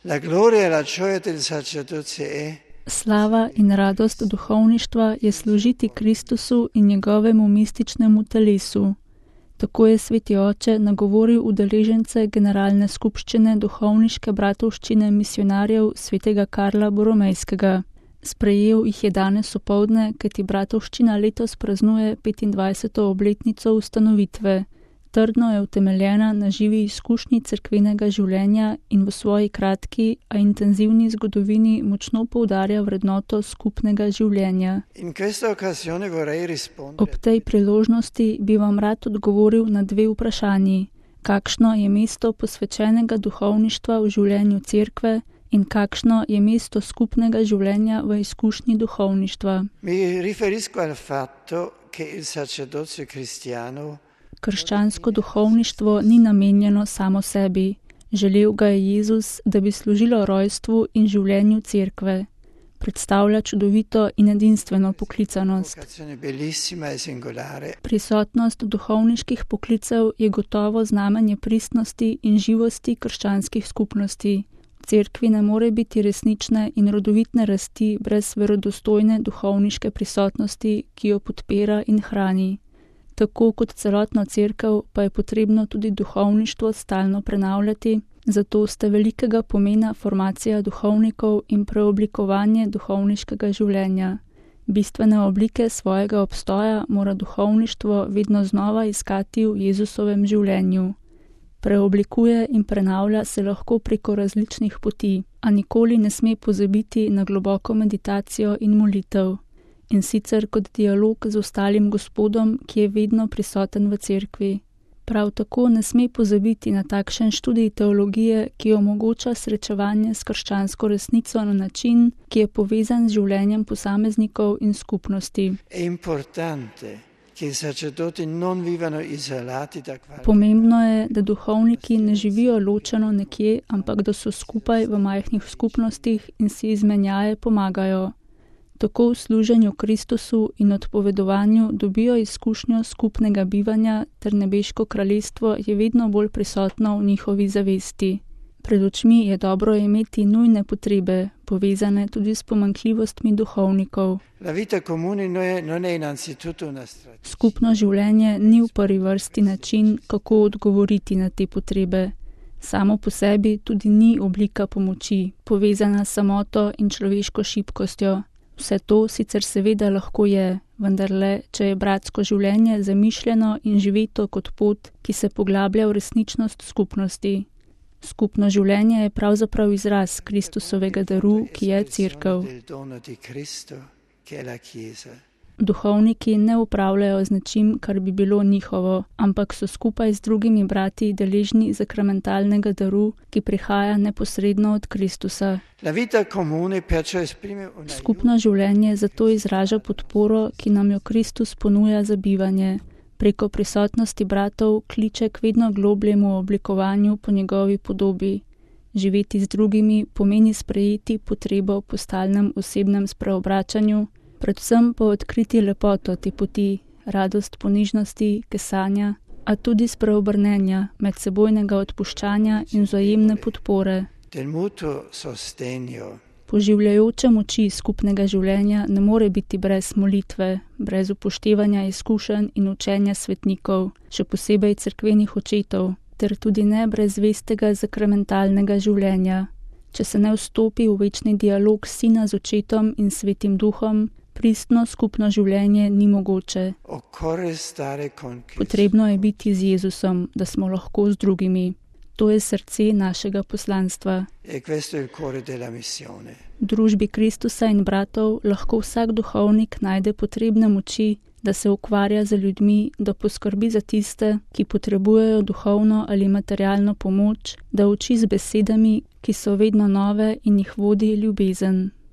La gloria e la gioia del sacerdozio è Slava in radost duhovništva je služiti Kristusu in njegovemu mističnemu telesu. Tako je sveti oče nagovoril udeležence generalne skupščine duhovniške bratovščine misionarjev svetega Karla Boromejskega. Sprejel jih je danes opoldne, kajti bratovščina letos praznuje 25. obletnico ustanovitve. Trdno je utemeljena na živi izkušnji cerkvenega življenja in v svoji kratki, a intenzivni zgodovini močno poudarja vrednoto skupnega življenja. In questa occasione vorrei rispondere. Ob tej priložnosti bi vam rad odgovoril na dve vprašanji. Kakšno je mesto posvečenega duhovništva v življenju cerkve in kakšno je mesto skupnega življenja v izkušnji duhovništva? Mi riferisco al fatto che il sacerdozio cristiano Krščansko duhovništvo ni namenjeno samo sebi. Želel ga je Jezus, da bi služilo rojstvu in življenju cerkve. Predstavlja čudovito in edinstveno poklicanost. vocazione bellissima e singolare. Prisotnost duhovniških poklicev je gotovo znamenje pristnosti in živosti krščanskih skupnosti. V cerkvi ne more biti resnične in rodovitne rasti brez verodostojne duhovniške prisotnosti, ki jo podpira in hrani. Tako kot celotno cerkev pa je potrebno tudi duhovništvo stalno prenavljati, zato sta velikega pomena formacija duhovnikov in preoblikovanje duhovniškega življenja. Bistvene oblike svojega obstoja mora duhovništvo vedno znova iskati v Jezusovem življenju. Preoblikuje in prenavlja se lahko preko različnih poti, a nikoli ne sme pozabiti na globoko meditacijo in molitev. In sicer kot dialog z ostalim Gospodom, ki je vedno prisoten v cerkvi. Prav tako ne sme pozabiti na takšen študij teologije, ki omogoča srečevanje s krščansko resnico na način, ki je povezan z življenjem posameznikov in skupnosti. È importante che i sacerdoti non vivano isolati da qualche. Pomembno je, da duhovniki ne živijo ločeno nekje, ampak da so skupaj v majhnih skupnostih in si izmenjaje pomagajo. Tako v služenju Kristusu in odpovedovanju dobijo izkušnjo skupnega bivanja ter nebeško kraljestvo je vedno bolj prisotno v njihovi zavesti. Pred očmi je dobro imeti nujne potrebe, povezane tudi s pomanjkljivostmi duhovnikov. La vita comune non è innanzitutto una strategia. Skupno življenje ni v prvi vrsti način, kako odgovoriti na te potrebe. Samo po sebi tudi ni oblika pomoči, povezana s samoto in človeško šibkostjo. Vse to sicer seveda lahko je, vendar le, če je bratsko življenje zamišljeno in živeto kot pot, ki se poglablja v resničnost skupnosti. Skupno življenje je pravzaprav izraz Kristusovega daru, ki je cerkev. Del dono di Cristo, che è la Chiesa. Duhovniki ne upravljajo z nečim, kar bi bilo njihovo, ampak so skupaj z drugimi brati deležni sakramentalnega daru, ki prihaja neposredno od Kristusa. La vita comune perciò esprime una Skupno življenje zato izraža podporo, ki nam jo Kristus ponuja za bivanje. Preko prisotnosti bratov kliče k vedno globljemu oblikovanju po njegovi podobi. Živeti z drugimi pomeni sprejeti potrebo po stalnem osebnem spreobračanju, predvsem pa odkriti lepoto te poti, radost ponižnosti, kesanja, a tudi spreobrnenja, medsebojnega odpuščanja in vzajemne podpore. del mutuo sostegno. Poživljajoče moči skupnega življenja ne more biti brez molitve, brez upoštevanja izkušenj in učenja svetnikov, še posebej cerkvenih očetov, ter tudi ne brez zvestega sakramentalnega življenja. Če se ne vstopi v večni dialog sina z očetom in svetim duhom, pristno skupno življenje ni mogoče. Occorre stare con Cristo. Potrebno je biti z Jezusom, da smo lahko z drugimi. To je srce našega poslanstva. E questo è il cuore della missione. V družbi Kristusa in bratov lahko vsak duhovnik najde potrebne moči, da se ukvarja z ljudmi, da poskrbi za tiste, ki potrebujejo duhovno ali materialno pomoč, da uči z besedami, ki so vedno nove in jih vodi ljubezen.